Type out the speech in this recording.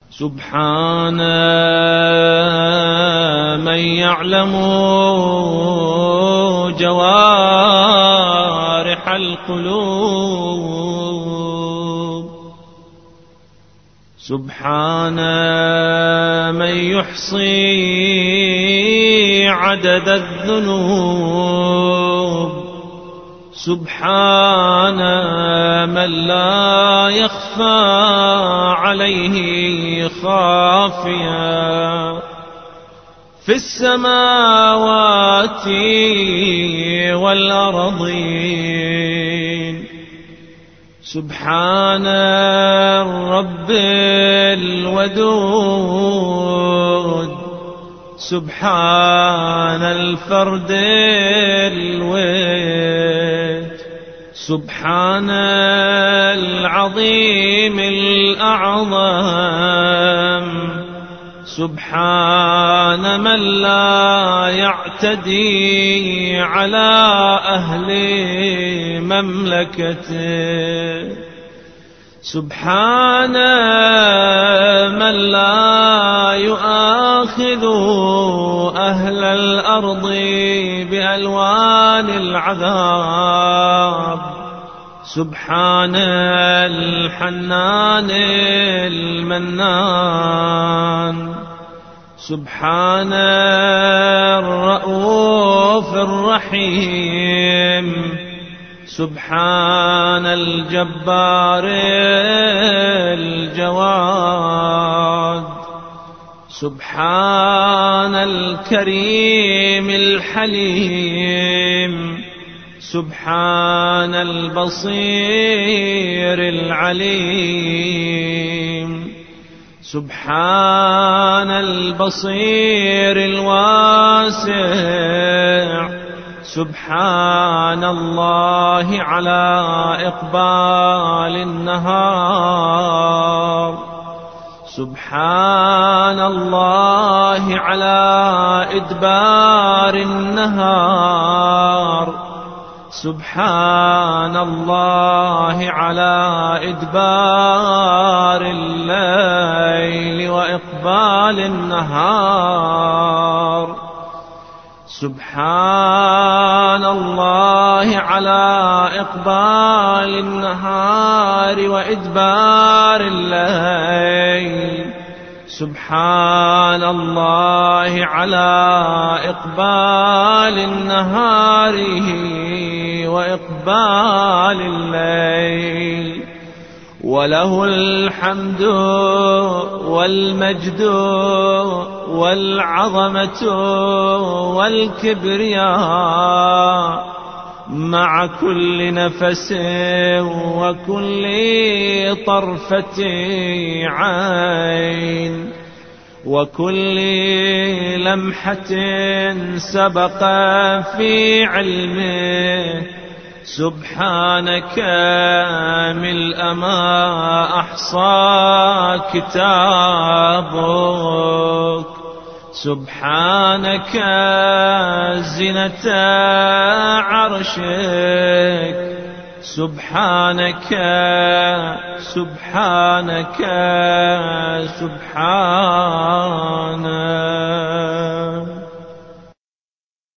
سبحان من يعلم جوارح القلوب، سبحان من يحصي عدد الذنوب، سبحان من لا يخفى عليه خافيا في السماوات والأرضين. سبحان الرب الودود، سبحان الفرد الود، سبحان العظيم الأعظم، سبحان من لا يعتدي على أهل مملكته، سبحان من لا يؤاخذ أهل الأرض بألوان العذاب، سبحان الحنان المنان، سبحان الرؤوف الرحيم، سبحان الجبار الجواد، سبحان الكريم الحليم، سبحان البصير العليم، سبحان البصير الواسع، سبحان الله على إقبال النهار، سبحان الله على إدبار النهار، سبحان الله على إدبار الليل وإقبال النهار، سبحان الله على إقبال النهار وإدبار الليل، سبحان الله على إقبال النهار وإقبال الليل. وله الحمد والمجد والعظمة والكبرياء مع كل نفس وكل طرفة عين وكل لمحة سبق في علمه، سبحانك ملء ما أحصى كتابك، سبحانك زنة عرشك، سبحانك سبحانك سبحانك.